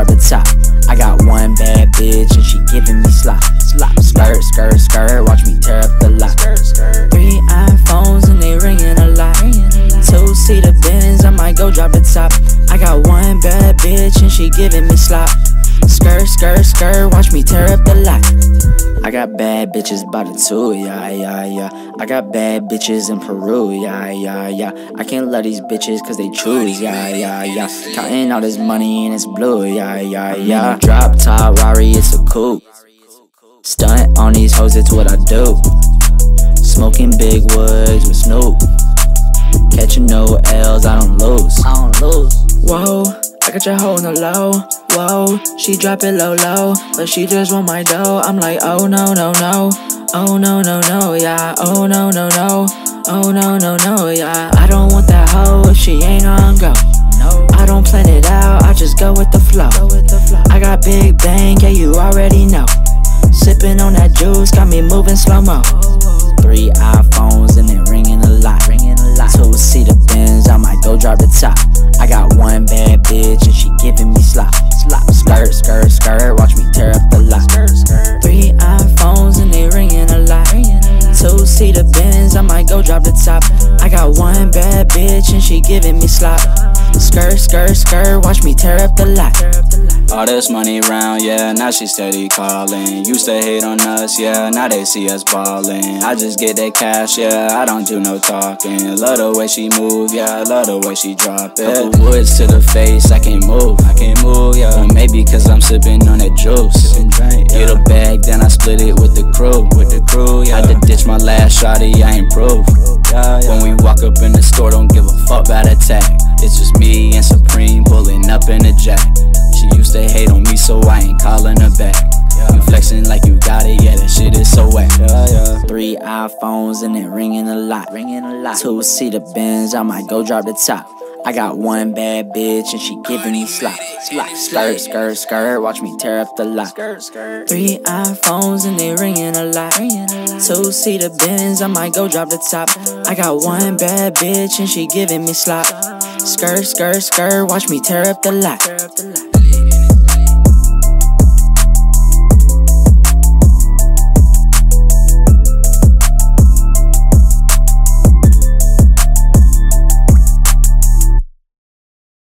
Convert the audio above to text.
drop the top. I got one bad bitch and she giving me slop. Skirt, skirt, skirt, watch me tear up the lot. 3 iPhones and they ringing a lot. 2-seater Benz, I might go drop the top. I got one bad bitch and she giving me slop. Skirt, skirt, skirt, watch me tear up the lot. I got bad bitches by the two, yeah, yeah, yeah. I got bad bitches in Peru, yeah, yeah, yeah. I can't love these bitches cause they choose, yeah, yeah, yeah. Counting all this money and it's blue, yeah, yeah, yeah. Drop top Rari, it's a coupe. Stunt on these hoes, it's what I do. Smoking big woods with Snoop. Catching no L's, I don't lose. Whoa, I got your hoe on the low. Whoa, she drop it low, low, but she just want my dough. I'm like, oh no, no, no. Oh no, no, no, yeah. Oh no, no, no. Oh no, no, no, yeah. I don't want that hoe if she ain't on go. I don't plan it out, I just go with the flow. I got big bang, yeah, you already know. Sipping on that juice, got me moving slow-mo. 3 iPhones and it ringing a lot. 2-seater Benz, I might go drop the top. I got one bad bitch and she giving me slop. Skirt, skirt, skirt, watch me tear up the lot. 3 iPhones and they ringing a lot. 2-seater Benz, I might go drop the top. I got one bad bitch and she giving me slop. Skirt, skirt, skirt, watch me tear up the lot. All this money round, yeah, now she steady calling. Used to hate on us, yeah, now they see us ballin'. I just get that cash, yeah, I don't do no talking. Love the way she move, yeah, I love the way she drop it. Couple woods to the face, I can't move, yeah. Or maybe cause I'm sipping on that juice. Get a bag, then I split it with the crew, yeah. Had to ditch my last shawty, I improved. When we walk up in the store, don't give a fuck about a tag. It's just me and Supreme pulling up in a jack. She used to hate on me, so I ain't calling her back. You flexing like you got it, yeah, that shit is so whack. 3 iPhones and it ringing a lot. 2-seater Benz, I might go drop the top. I got one bad bitch and she giving me slop. Skirt, skirt, skirt, watch me tear up the lot. 3 iPhones and they ringing a lot. 2-seater Benz, I might go drop the top. I got one bad bitch and she giving me slop. Skirt, skirt, skirt, watch me tear up the lot.